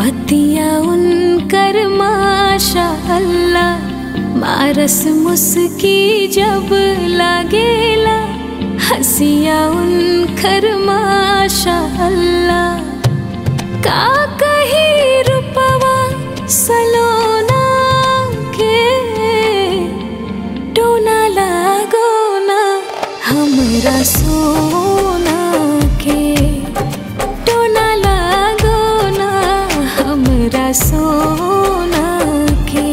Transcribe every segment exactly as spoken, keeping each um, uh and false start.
बतिया उनकर माशा अल्लाह, मारस मुस्की जब लागेला, हसिया उनकर माशा अल्लाह। का कही रूपवा सलोना के, टोना लागो ना हमरा सोना के, टोना लागो ना हमरा सोना के।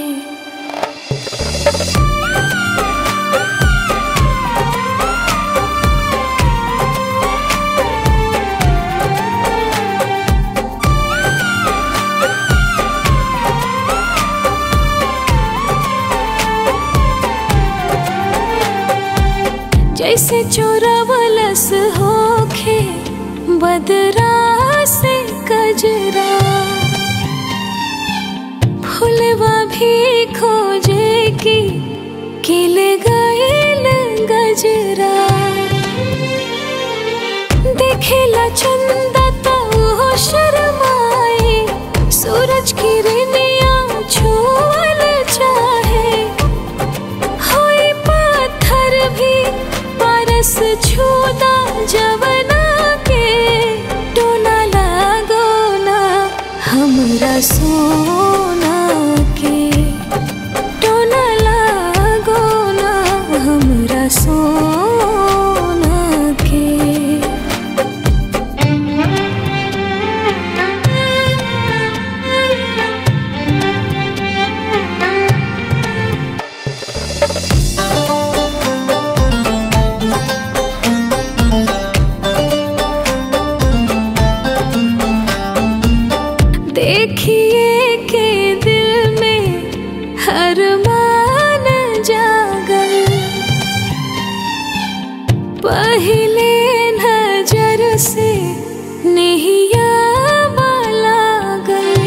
जैसे चोरावलस होखे बदरा से कजरा, फुलवा भी खोजे की खिल गइल गजरा। देखेला चंदा तो वो शर्माए, सूरज की किरनिया छुअल चाहे, होई पत्थर भी परस छूदा जवना के, टोना लागो ना हमरा सोना के, टोना लागो ना हमरा सोना के। देखिए के दिल में हर मान जागल, पहले नजर से नहिया लागल।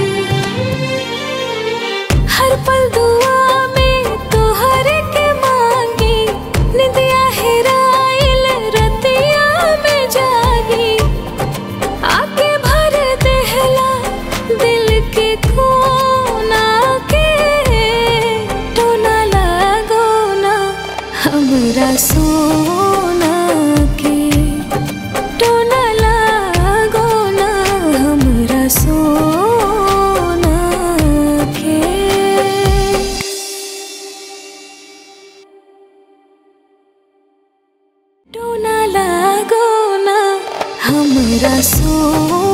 हर पल दुआ में तोहर के मांगी, निंदिया हेराइल रतिया में जागी, आके भर देहला दिल के कोना के, टोना लागो ना हमरा सोना के, टोना लागो ना हमरा सोना के। टोना लागो ना हमरा सोना